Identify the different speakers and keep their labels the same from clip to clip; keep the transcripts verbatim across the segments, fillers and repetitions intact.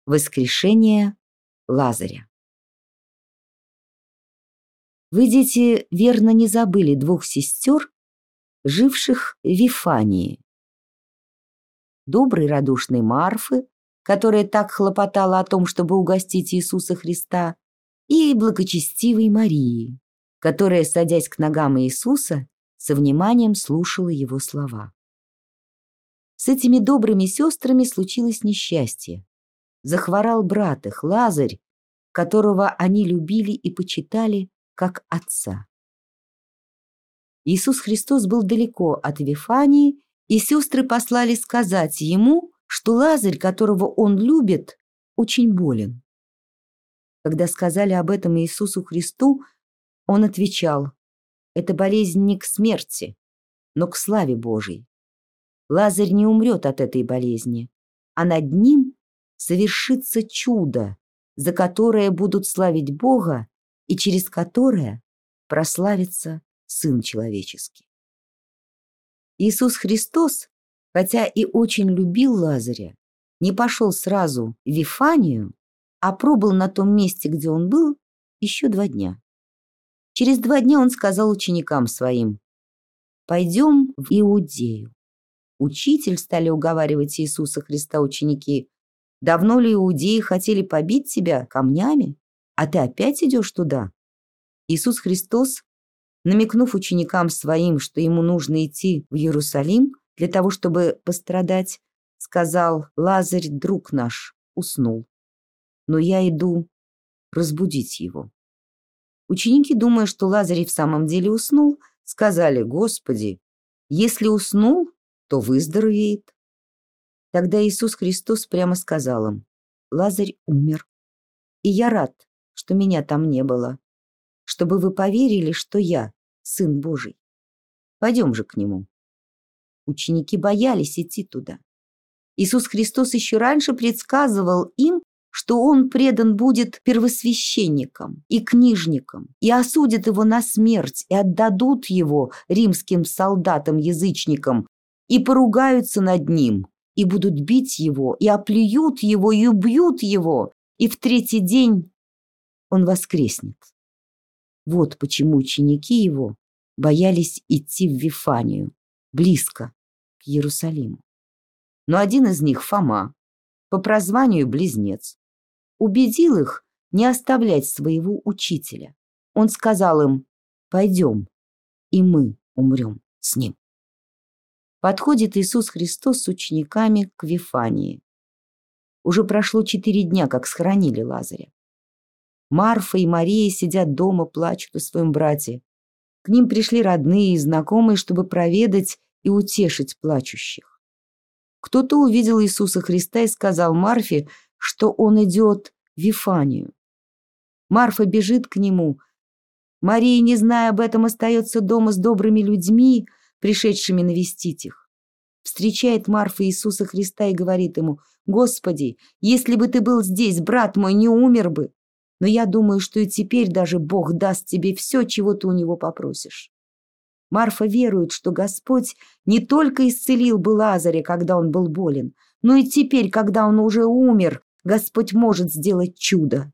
Speaker 1: Воскрешение Лазаря. Вы, дети, верно не забыли двух сестер, живших в Вифании. Доброй радушной Марфы, которая так хлопотала о том, чтобы угостить Иисуса Христа, и благочестивой Марии, которая, садясь к ногам Иисуса, со вниманием слушала его слова. С этими добрыми сестрами случилось несчастье. Захворал брат их, Лазарь, которого они любили и почитали как отца. Иисус Христос был далеко от Вифании, и сестры послали сказать ему, что Лазарь, которого он любит, очень болен. Когда сказали об этом Иисусу Христу, он отвечал: «Это болезнь не к смерти, но к славе Божией. Лазарь не умрет от этой болезни, а над ним совершится чудо, за которое будут славить Бога и через которое прославится Сын Человеческий». Иисус Христос, хотя и очень любил Лазаря, не пошел сразу в Вифанию, а пробыл на том месте, где он был, еще два дня. Через два дня он сказал ученикам своим: «Пойдем в Иудею». «Учитель», — стали уговаривать Иисуса Христа ученики, «давно ли иудеи хотели побить тебя камнями, а ты опять идешь туда?» Иисус Христос, намекнув ученикам своим, что ему нужно идти в Иерусалим для того, чтобы пострадать, сказал: «Лазарь, друг наш, уснул, но я иду разбудить его». Ученики, думая, что Лазарь в самом деле уснул, сказали: «Господи, если уснул, то выздоровеет». Тогда Иисус Христос прямо сказал им: «Лазарь умер, и я рад, что меня там не было, чтобы вы поверили, что я Сын Божий. Пойдем же к нему». Ученики боялись идти туда. Иисус Христос еще раньше предсказывал им, что он предан будет первосвященникам и книжникам, и осудят его на смерть, и отдадут его римским солдатам-язычникам, и поругаются над ним, и будут бить его, и оплюют его, и убьют его, и в третий день он воскреснет. Вот почему ученики его боялись идти в Вифанию, близко к Иерусалиму. Но один из них, Фома, по прозванию Близнец, убедил их не оставлять своего учителя. Он сказал им: «Пойдем, и мы умрем с ним». Подходит Иисус Христос с учениками к Вифании. Уже прошло четыре дня, как схоронили Лазаря. Марфа и Мария сидят дома, плачут о своем брате. К ним пришли родные и знакомые, чтобы проведать и утешить плачущих. Кто-то увидел Иисуса Христа и сказал Марфе, что он идет в Вифанию. Марфа бежит к нему. Мария, не зная об этом, остается дома с добрыми людьми, пришедшими навестить их. Встречает Марфа Иисуса Христа и говорит ему: «Господи, если бы ты был здесь, брат мой не умер бы. Но я думаю, что и теперь даже Бог даст тебе все, чего ты у него попросишь». Марфа верует, что Господь не только исцелил бы Лазаря, когда он был болен, но и теперь, когда он уже умер, Господь может сделать чудо.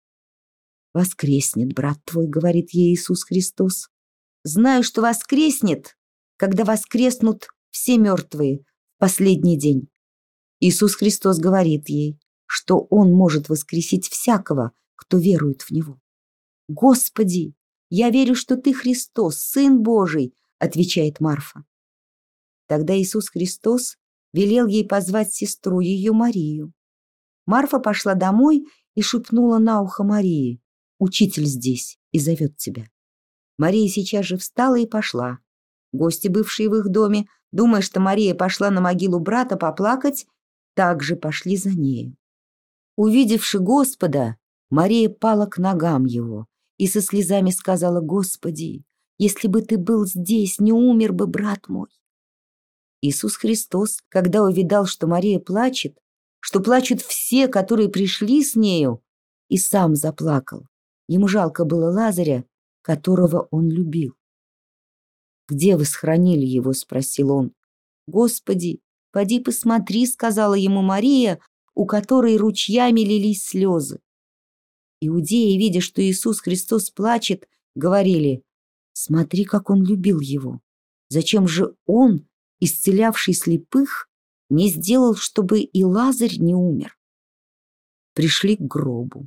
Speaker 1: «Воскреснет брат твой», — говорит ей Иисус Христос. «Знаю, что воскреснет, когда воскреснут все мертвые в последний день». Иисус Христос говорит ей, что Он может воскресить всякого, кто верует в Него. «Господи, я верю, что Ты Христос, Сын Божий», — отвечает Марфа. Тогда Иисус Христос велел ей позвать сестру ее Марию. Марфа пошла домой и шепнула на ухо Марии: «Учитель здесь и зовет тебя». Мария сейчас же встала и пошла. Гости, бывшие в их доме, думая, что Мария пошла на могилу брата поплакать, также пошли за нею. Увидевши Господа, Мария пала к ногам его и со слезами сказала: «Господи, если бы ты был здесь, не умер бы брат мой». Иисус Христос, когда увидал, что Мария плачет, что плачут все, которые пришли с нею, и сам заплакал. Ему жалко было Лазаря, которого он любил. «Где вы схоронили его?» — спросил он. «Господи, поди посмотри», — сказала ему Мария, у которой ручьями лились слезы. Иудеи, видя, что Иисус Христос плачет, говорили: «Смотри, как Он любил его! Зачем же Он, исцелявший слепых, не сделал, чтобы и Лазарь не умер?» Пришли к гробу.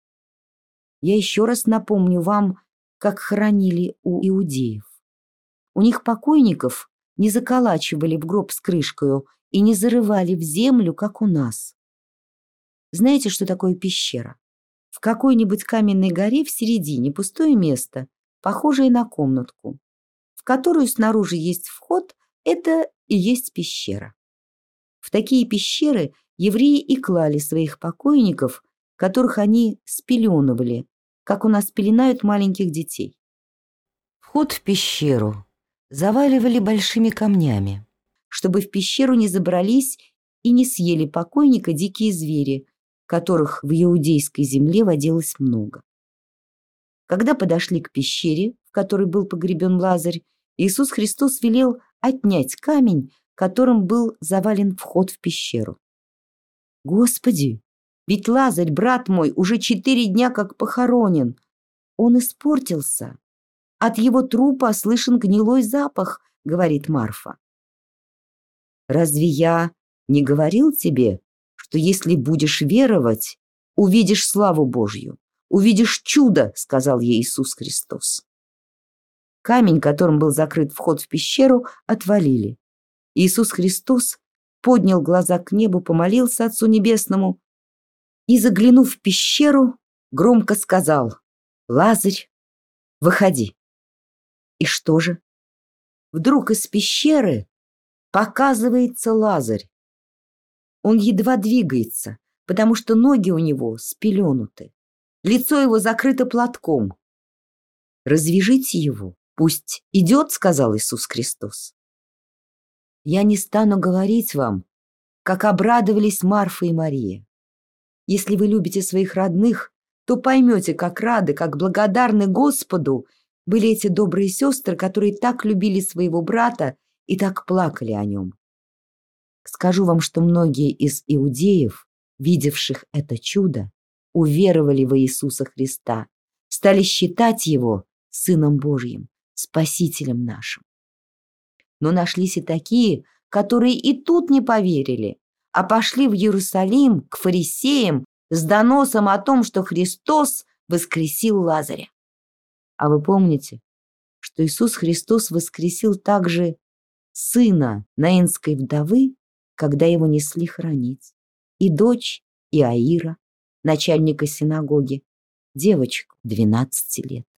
Speaker 1: Я еще раз напомню вам, как хоронили у иудеев. У них покойников не заколачивали в гроб с крышкою и не зарывали в землю, как у нас. Знаете, что такое пещера? В какой-нибудь каменной горе в середине пустое место, похожее на комнатку, в которую снаружи есть вход, это и есть пещера. В такие пещеры евреи и клали своих покойников, которых они спеленывали, как у нас пеленают маленьких детей. Вход в пещеру заваливали большими камнями, чтобы в пещеру не забрались и не съели покойника дикие звери, которых в иудейской земле водилось много. Когда подошли к пещере, в которой был погребен Лазарь, Иисус Христос велел отнять камень, которым был завален вход в пещеру. «Господи, ведь Лазарь, брат мой, уже четыре дня как похоронен. Он испортился. От его трупа слышен гнилой запах», — говорит Марфа. «Разве я не говорил тебе, что если будешь веровать, увидишь славу Божью, увидишь чудо», — сказал ей Иисус Христос. Камень, которым был закрыт вход в пещеру, отвалили. Иисус Христос поднял глаза к небу, помолился Отцу Небесному и, заглянув в пещеру, громко сказал: «Лазарь, выходи». И что же? Вдруг из пещеры показывается Лазарь. Он едва двигается, потому что ноги у него спеленуты. Лицо его закрыто платком. «Развяжите его, пусть идет», — сказал Иисус Христос. Я не стану говорить вам, как обрадовались Марфа и Мария. Если вы любите своих родных, то поймете, как рады, как благодарны Господу были эти добрые сестры, которые так любили своего брата и так плакали о нем. Скажу вам, что многие из иудеев, видевших это чудо, уверовали во Иисуса Христа, стали считать Его Сыном Божьим, Спасителем нашим. Но нашлись и такие, которые и тут не поверили, а пошли в Иерусалим к фарисеям с доносом о том, что Христос воскресил Лазаря. А вы помните, что Иисус Христос воскресил также сына наинской вдовы, когда его несли хоронить, и дочь Иаира, начальника синагоги, девочку двенадцати лет.